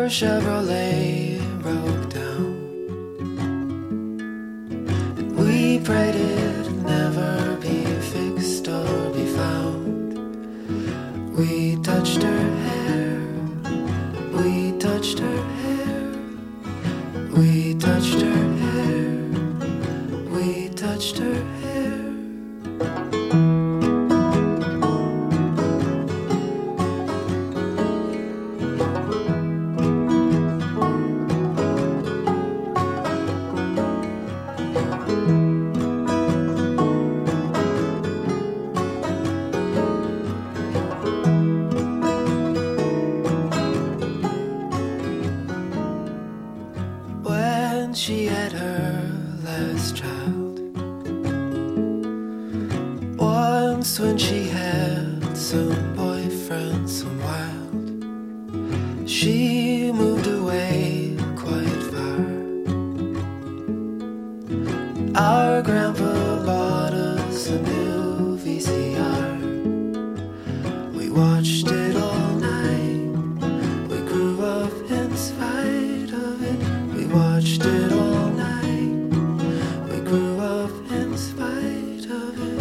Chevrolet broke down. We prayed it'd never be fixed or be found. We touched her hair, we touched her hair, we touched her hair, we touched her hair. She had her last child. Once when she had some boyfriend, some wild, she moved away quite far. Our grandpa bought us a new VCR. We watched it all night. We grew up in spite of it. We watched it all night. We grew up in spite of it.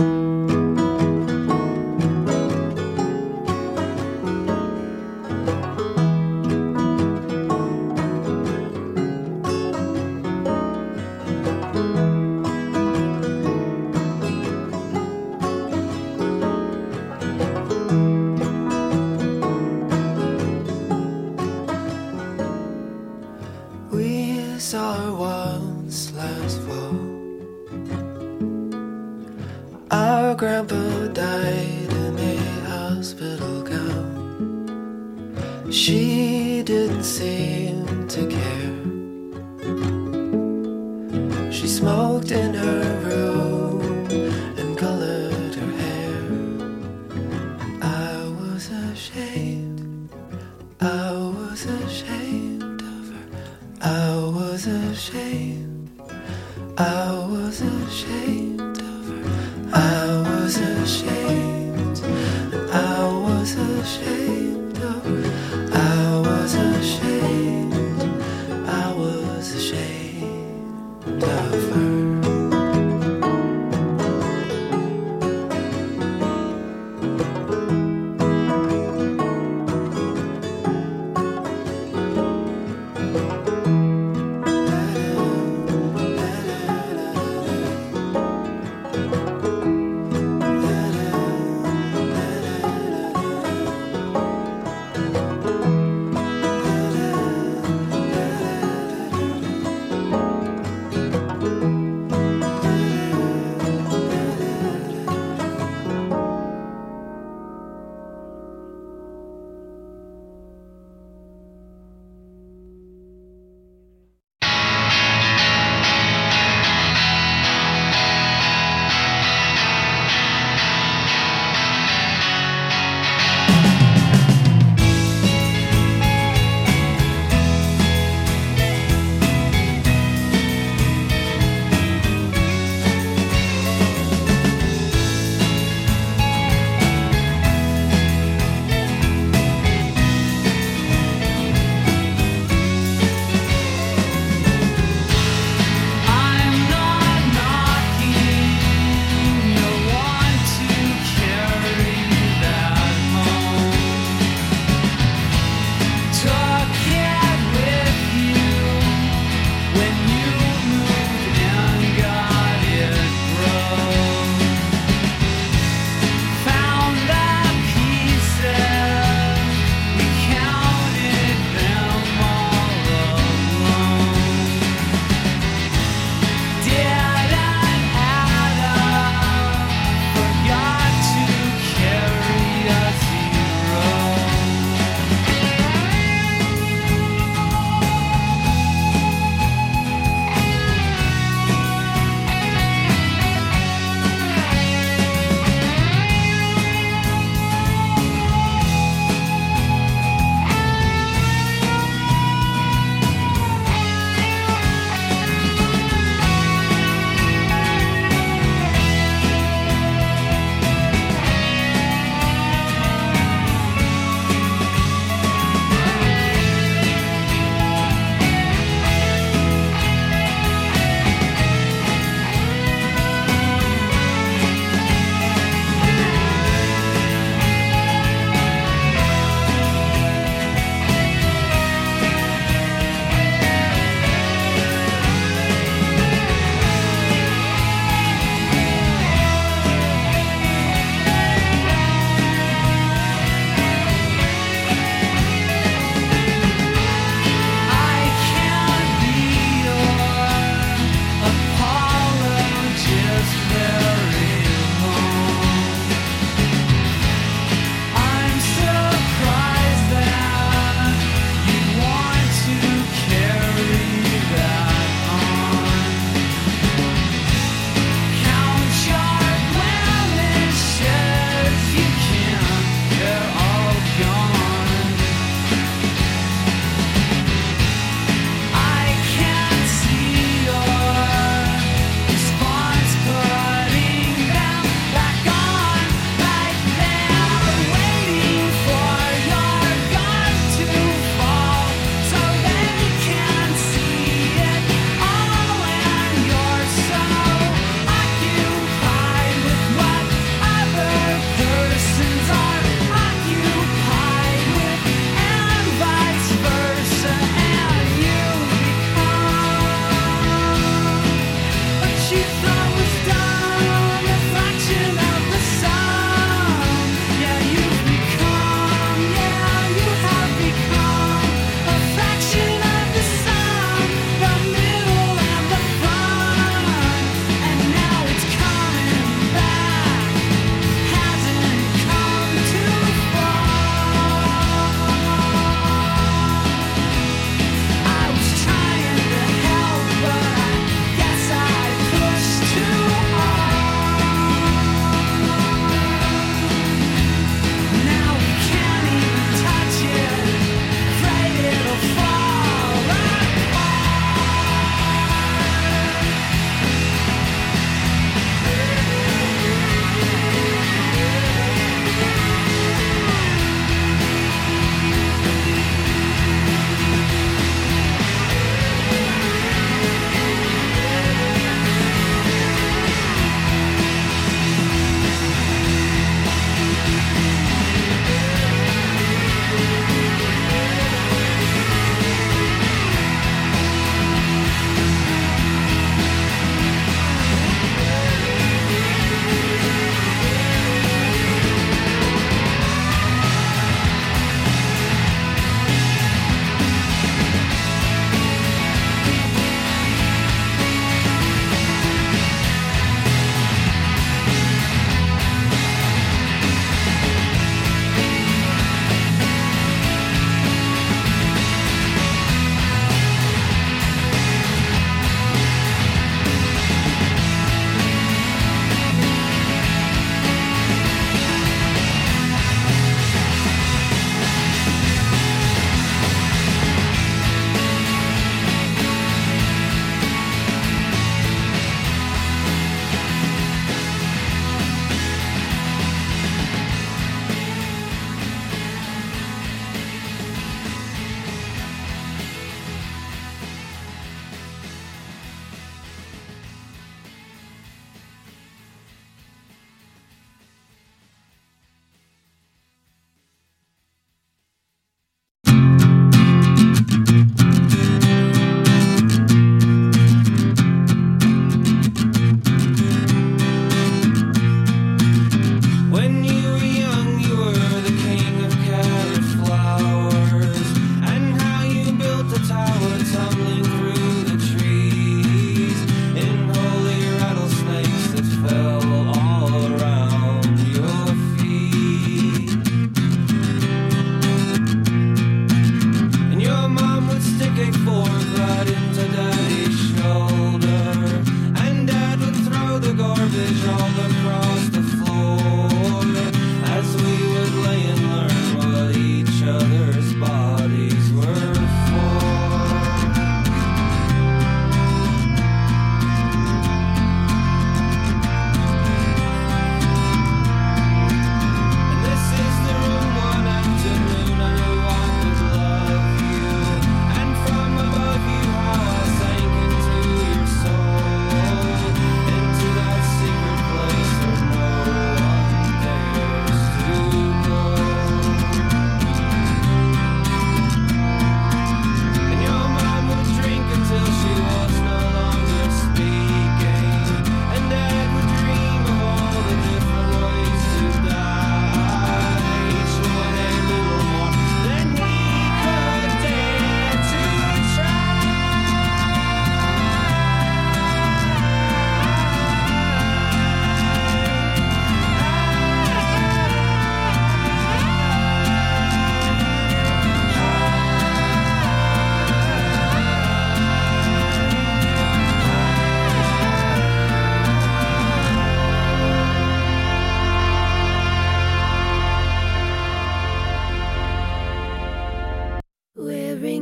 We saw her once last fall. Our grandpa died in a hospital gown. She didn't seem to care. She smoked in her room and colored her hair. And I was ashamed, I was ashamed of her. I was ashamed, I was ashamed of her. I was ashamed, and I was ashamed of her. I was ashamed,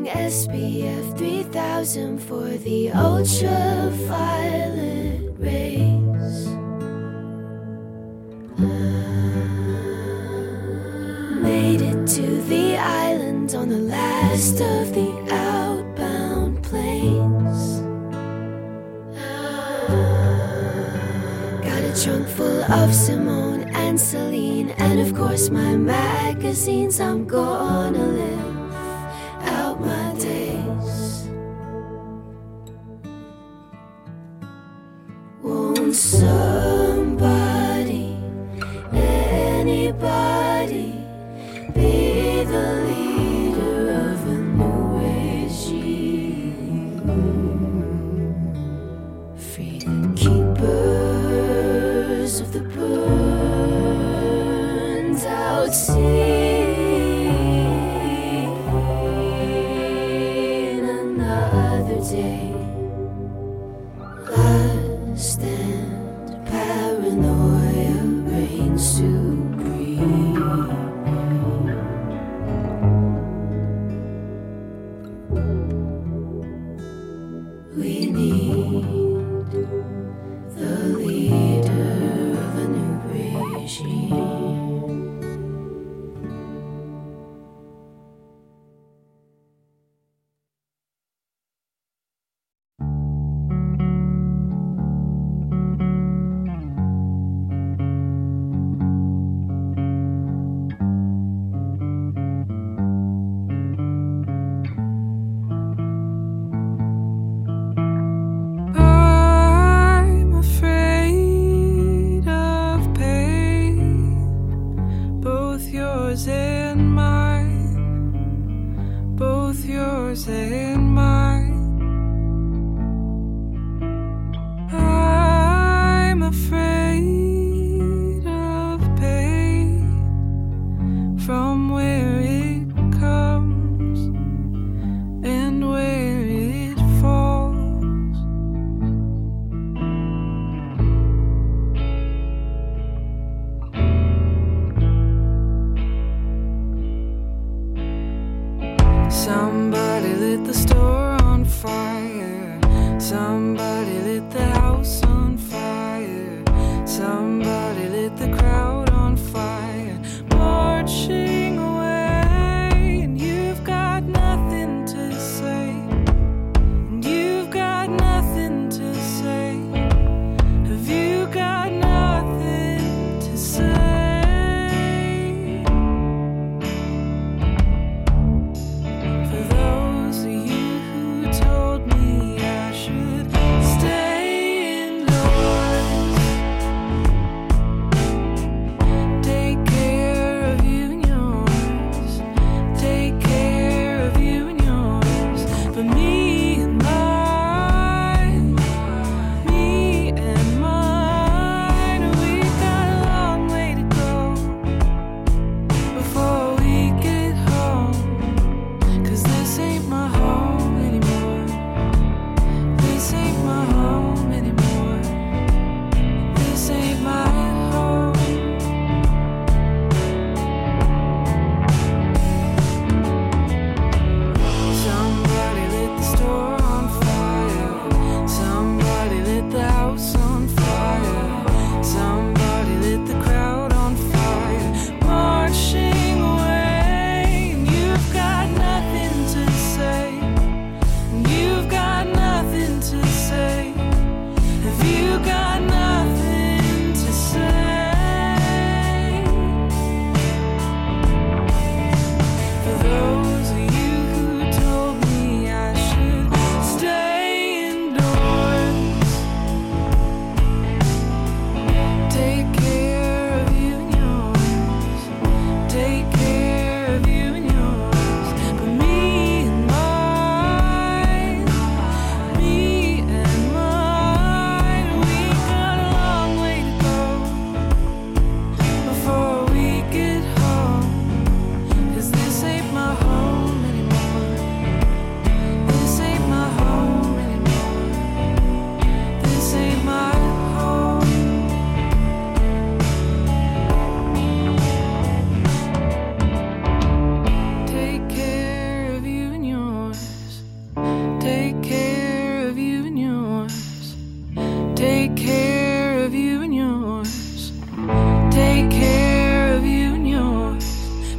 SPF 3000 for the ultraviolet rays. Made it to the island on the last of the outbound planes. Got a trunk full of Simone and Celine, and of course my magazines. I'm gonna live out my days. Won't somebody, anybody, be the leader of a new regime? Free the keepers of the burned out sea. Another day, lust and paranoia reign supreme. We need the leader of a new regime. I'm afraid of pain, both yours and mine, both yours and mine. I'm afraid of pain, from where it comes and where it falls. Somebody lit the store on fire. Somebody lit the house on fire. Somebody lit the crowd on fire. Marching away, and you've got nothing to say. And you've got nothing to say. Have you got nothing to say? For those of you who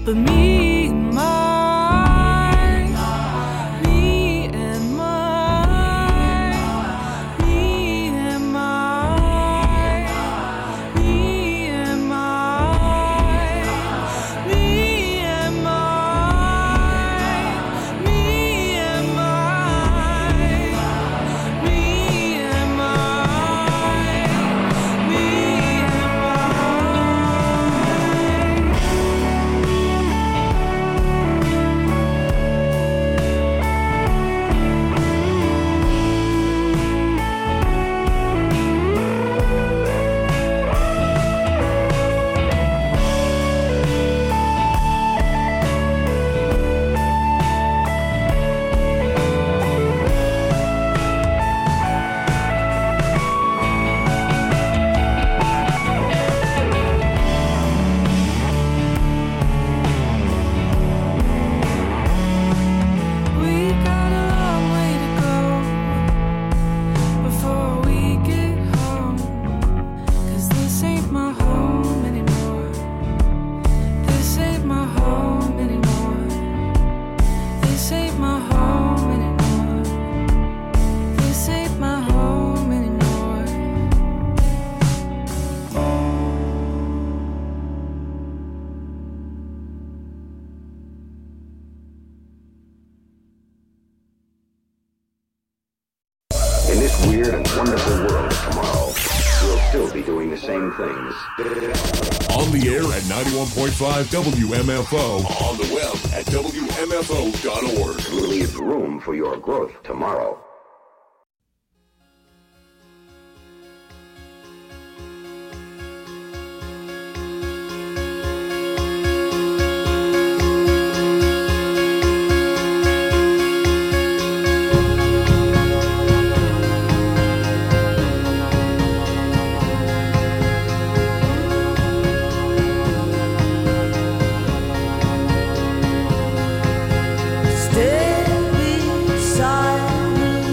But me and my, me and my, me and my, me and my, me and my, me and my, me and we got a long way to go before we get home. 'Cause this ain't my home anymore. This ain't my home anymore. This ain't my home anymore. This ain't my home anymore. In this weird and wonderful world of tomorrow, we'll still be doing the same things. On the air at 91.5 WMFO. On the web at WMFO.org. We'll leave room for your growth tomorrow. Stay beside me.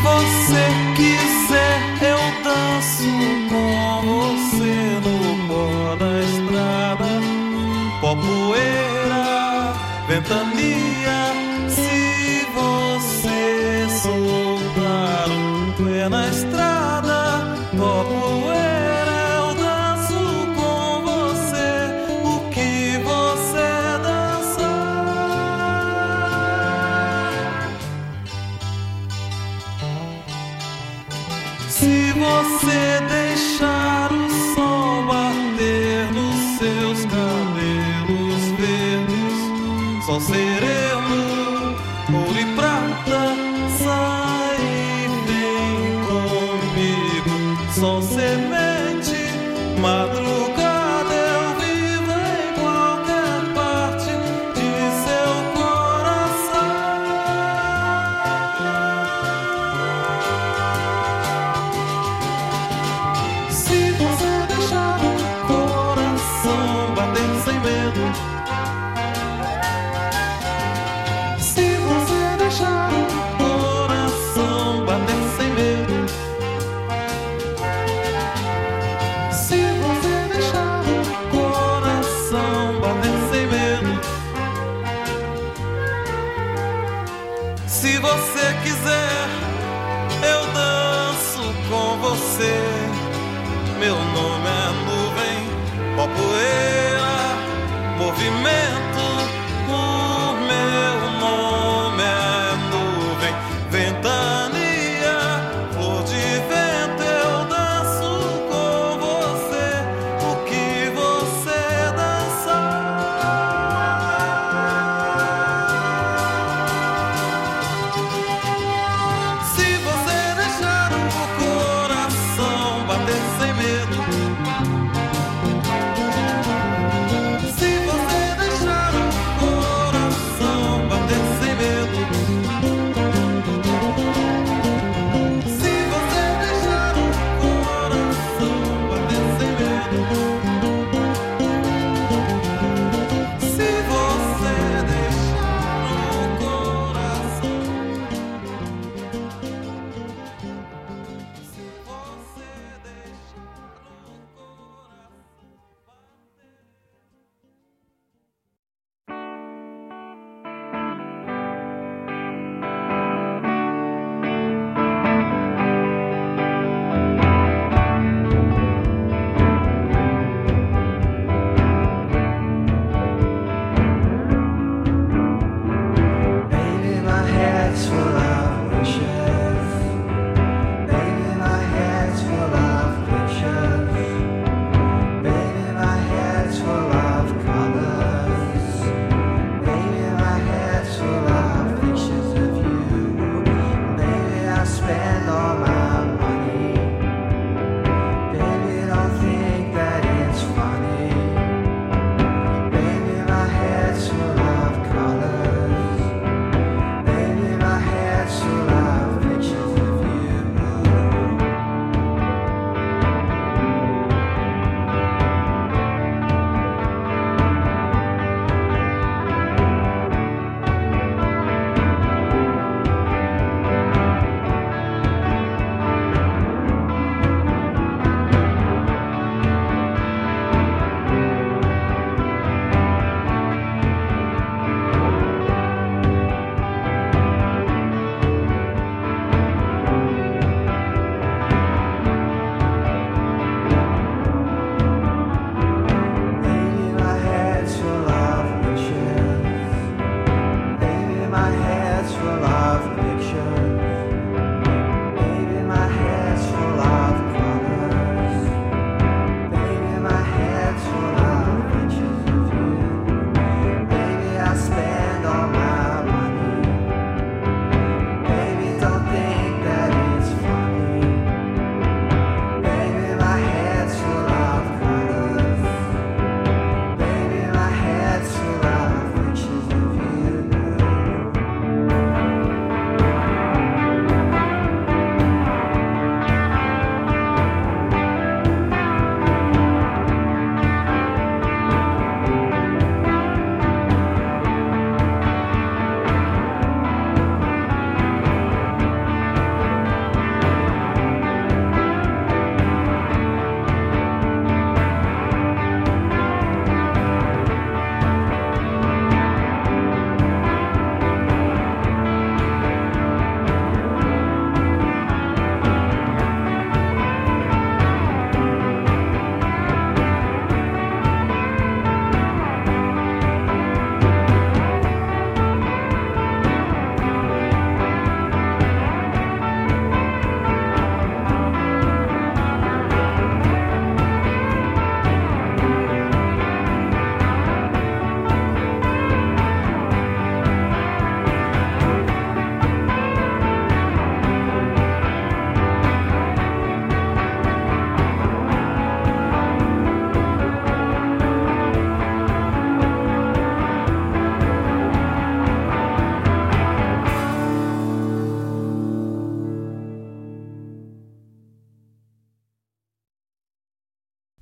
você quiser, eu danço com você no pó da estrada. Pó, poeira, ventania. Se você soltar o pé na estrada, pó, poeira, eu danço com você o que você dançar. Se você deixar o sol bater nos seus cabelos verdes, sol sereno, ouro e prata, sai e vem comigo. Sol, semente, madrugada, eu vivo em qualquer parte de seu coração. Se você deixar o coração bater sem medo, se você deixar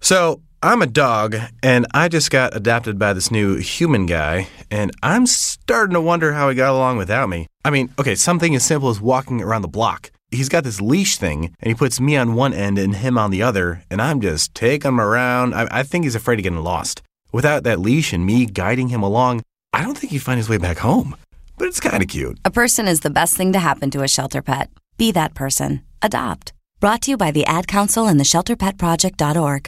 So, I'm a dog, and I just got adopted by this new human guy, and I'm starting to wonder how he got along without me. I mean, okay, something as simple as walking around the block. He's got this leash thing, and he puts me on one end and him on the other, and I'm just taking him around. I think he's afraid of getting lost. Without that leash and me guiding him along, I don't think he'd find his way back home. But it's kind of cute. A person is the best thing to happen to a shelter pet. Be that person. Adopt. Brought to you by the Ad Council and the ShelterPetProject.org.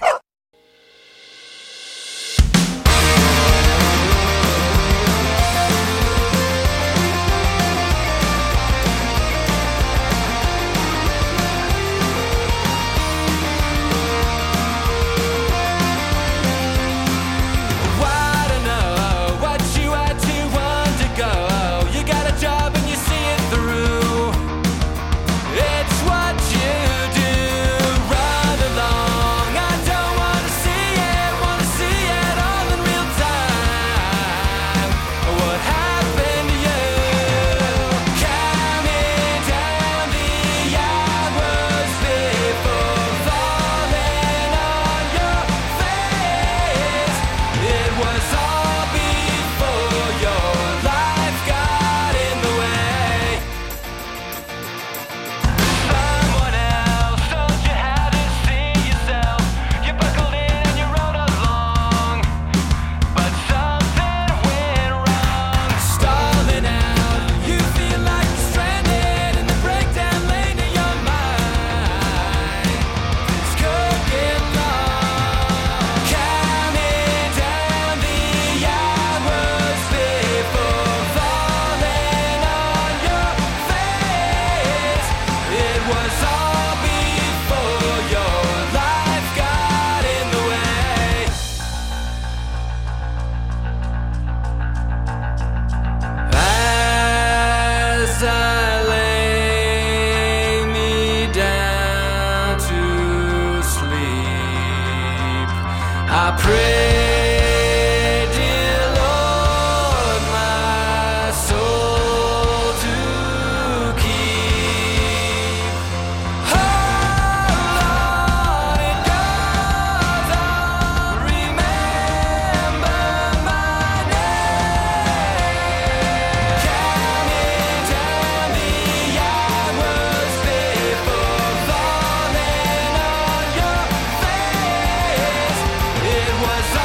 I pray, dear Lord, my soul to keep. Oh, Lord, it goes on, remember my name. Counting down the hours before falling on your face. It was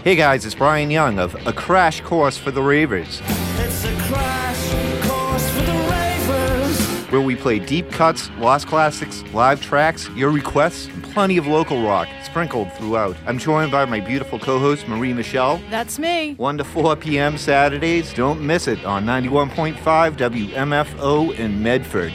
Hey guys, it's Brian Young of A Crash Course for the Ravers. It's a crash course for the ravers. Where we play deep cuts, lost classics, live tracks, your requests, and plenty of local rock sprinkled throughout. I'm joined by my beautiful co-host, Marie Michelle. That's me. 1 to 4 p.m. Saturdays. Don't miss it on 91.5 WMFO in Medford.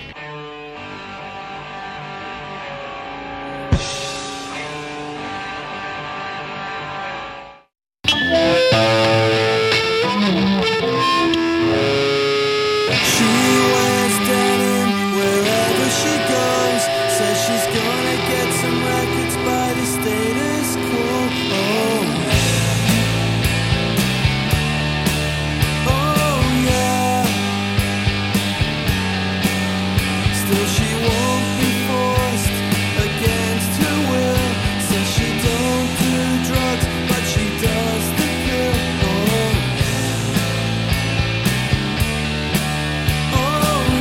Oh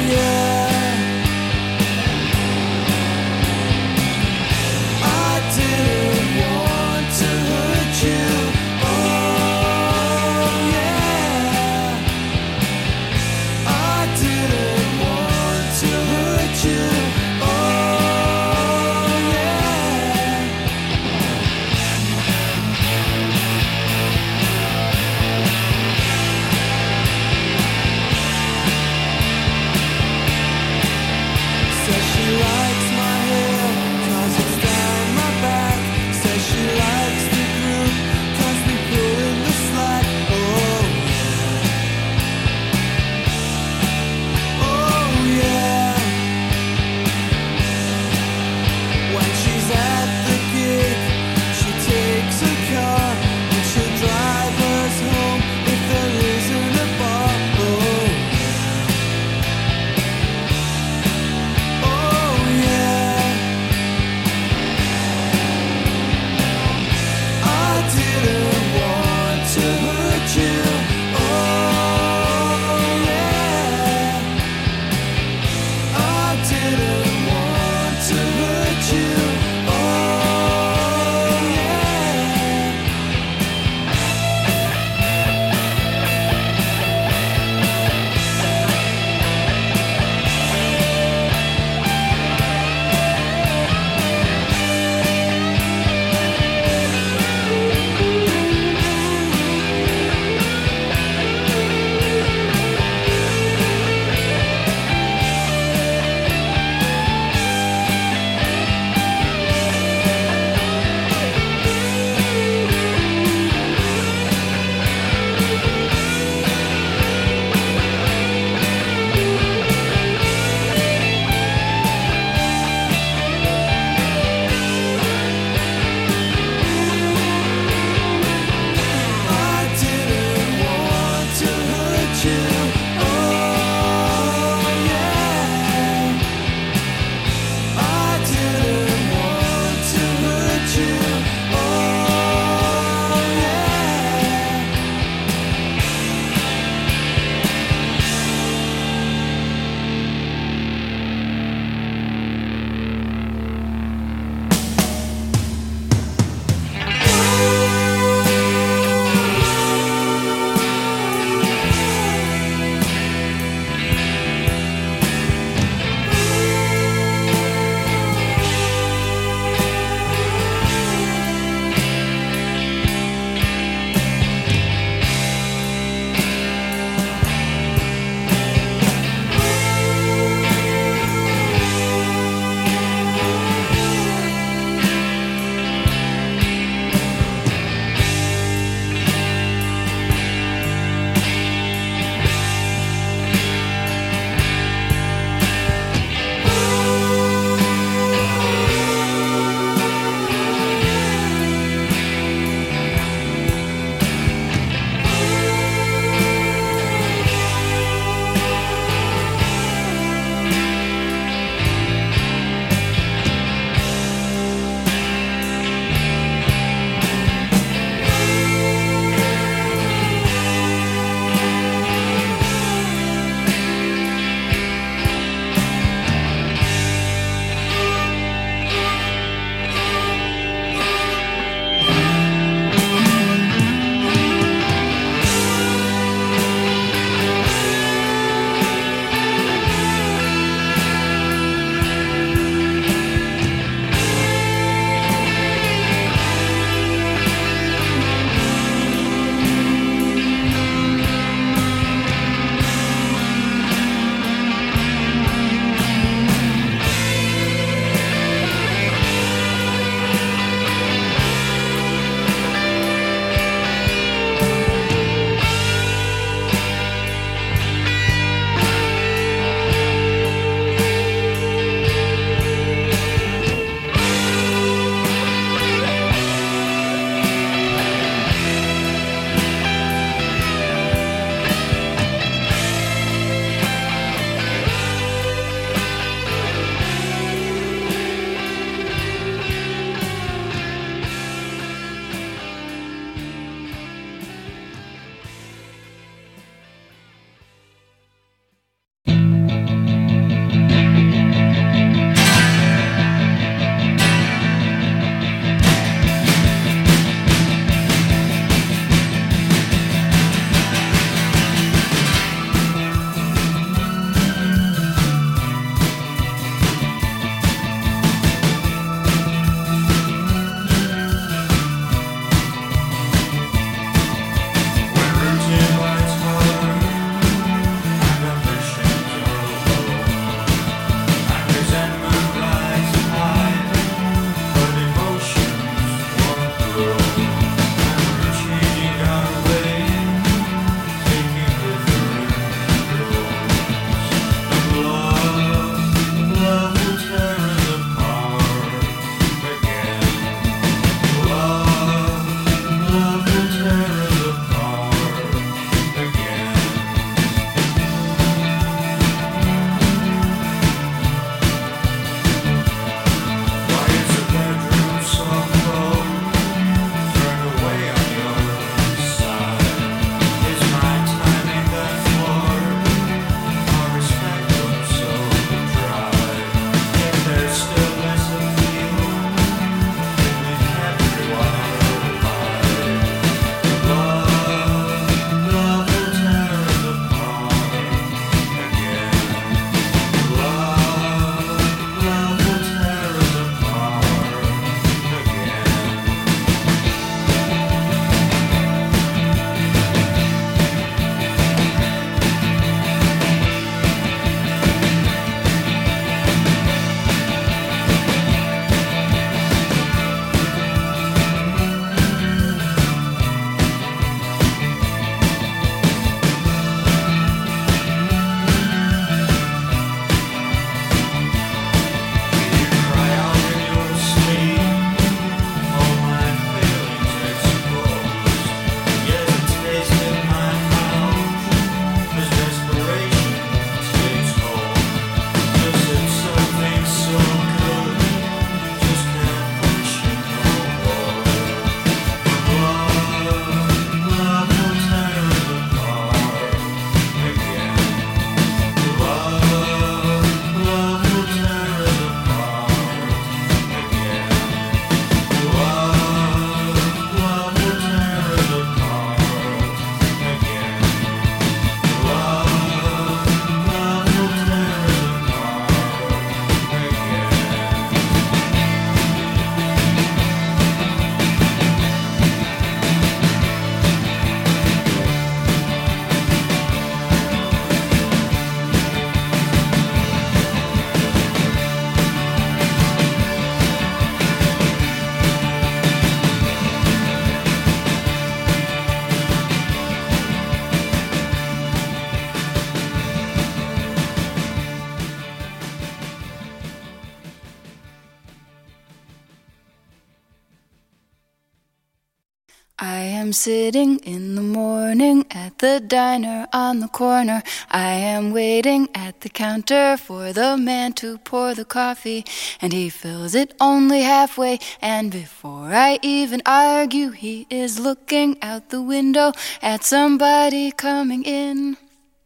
am sitting in the morning at the diner on the corner. I am waiting at the counter for the man to pour the coffee, and he fills it only halfway, and before I even argue, he is looking out the window at somebody coming in.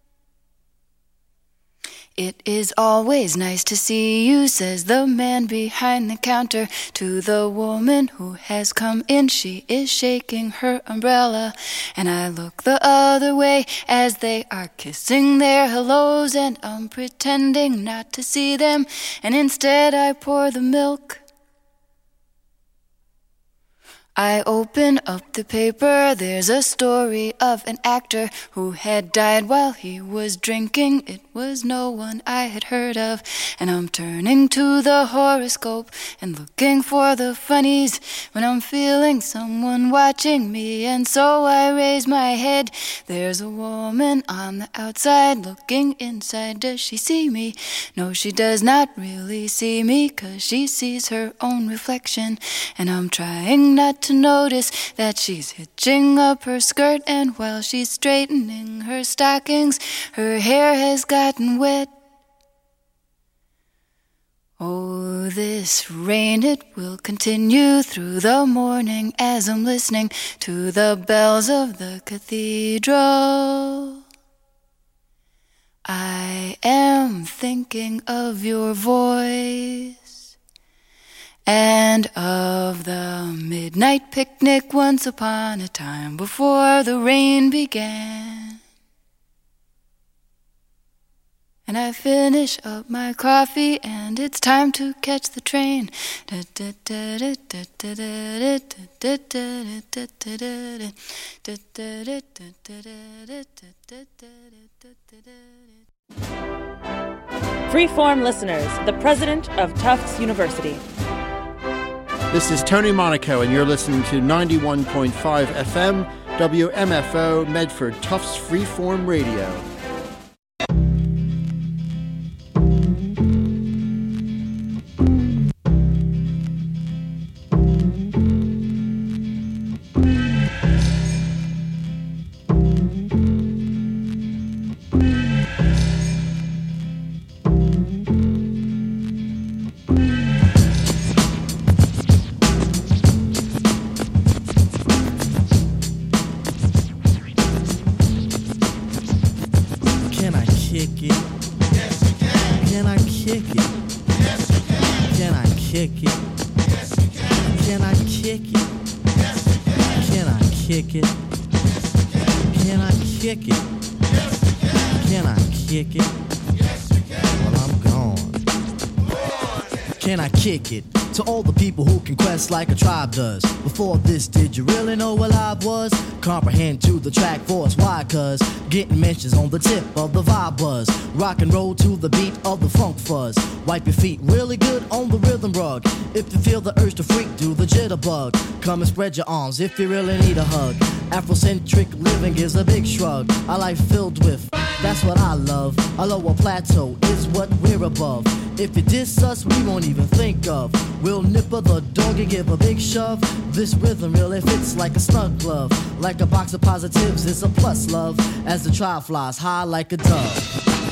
It is always nice to see you, says the man behind the counter to the woman who has come in. She is shaking her umbrella, and I look the other way as they are kissing their hellos, and I'm pretending not to see them, and instead I pour the milk. I open up the paper, there's a story of an actor who had died while he was drinking. It was no one I had heard of, and I'm turning to the horoscope and looking for the funnies when I'm feeling someone watching me, and so I raise my head. There's a woman on the outside looking inside. Does she see me? No, she does not really see me, 'cause she sees her own reflection, and I'm trying not to notice that she's hitching up her skirt, and while she's straightening her stockings, her hair has gotten wet. Oh, this rain, it will continue through the morning as I'm listening to the bells of the cathedral. I am thinking of your voice and of the midnight picnic once upon a time before the rain began. And I finish up my coffee and it's time to catch the train. Freeform listeners, the president of Tufts University. This is Tony Monaco, and you're listening to 91.5 FM, WMFO, Medford, Tufts Freeform Radio. Kick it to all the people who can quest like a tribe does. Before this, did you really know what I was? Comprehend to the track force, why? 'Cause getting mentions on the tip of the vibe buzz. Rock and roll to the beat of the funk fuzz. Wipe your feet really good on the rhythm rug. If you feel the urge to freak, do the jitterbug. Come and spread your arms if you really need a hug. Afrocentric living is a big shrug. A life filled with, that's what I love. A lower plateau is what we're above. If you diss us, we won't even think of. We'll nipper the dog and give a big shove. This rhythm really fits like a snug glove. Like a box of positives, it's a plus, love. As the tribe flies high like a dove.